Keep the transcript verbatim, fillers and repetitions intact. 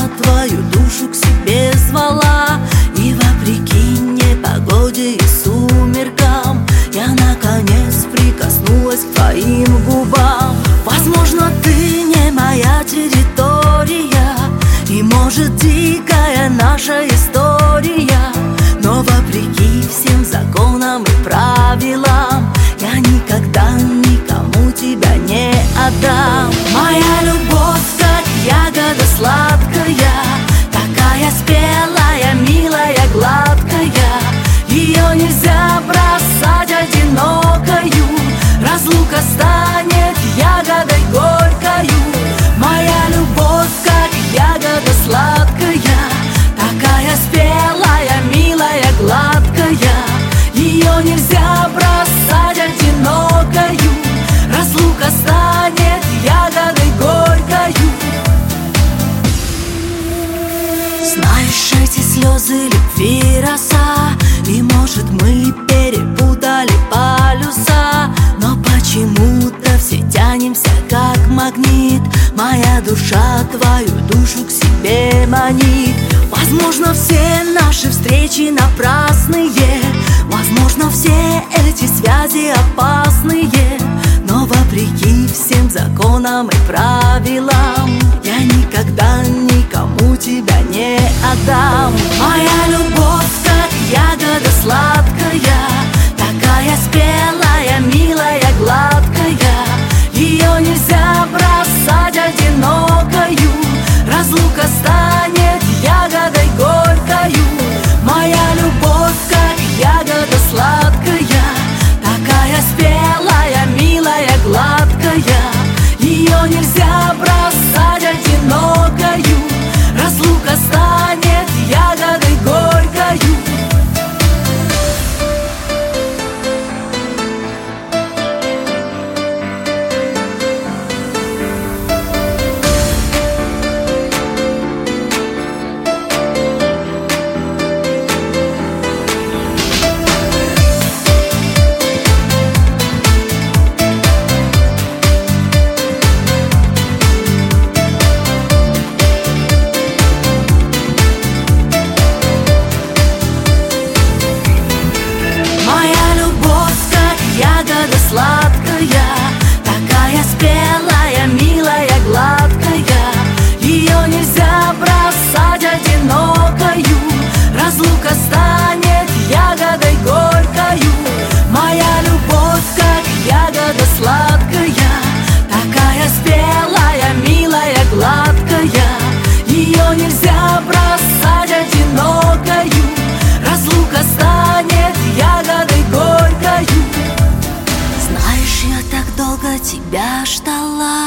твою душу к себе звала. И вопреки непогоде и сумеркам я наконец прикоснулась к твоим губам. Возможно, ты не моя территория, и может дикая наша история, но вопреки всем законам и правилам я никогда никому тебя не отдам. Моя любовь, как ягода сладкая, такая спелая, милая, гладкая. Ее нельзя бросать одинокою, разлука станет ягодой горькою. Моя любовь, как ягода сладкая, такая спелая, милая, гладкая. Ее нельзя бросать одинокою, разлука станет ягодой горькою. Знаешь, эти слезы любви роса, и может мы перепутали полюса, но почему-то все тянемся как магнит. Моя душа твою душу к себе манит. Возможно, все наши встречи напрасные, возможно, все эти связи опасные, но вопреки всем законам и правилам я никогда никому тебя не отдам. Моя любовь, как ягода сладкая, такая спелая, милая, гладкая. Ее нельзя бросать одинокою, разлука станет ягодой горькою. Моя любовь, как ягода сладкая, такая спелая, милая, гладкая. Ее нельзя бросать одинокою, разлука станет ягодой горькою. Сладкая, такая спелая, милая, гладкая. Ее нельзя бросать одинокою, разлука станет ягодой горькою. Моя любовь, как ягода сладкая, такая спелая, милая, гладкая. Ее нельзя бросать одинокою, разлука станет ягодой горькою. Знаешь, я так долго тебя ждала,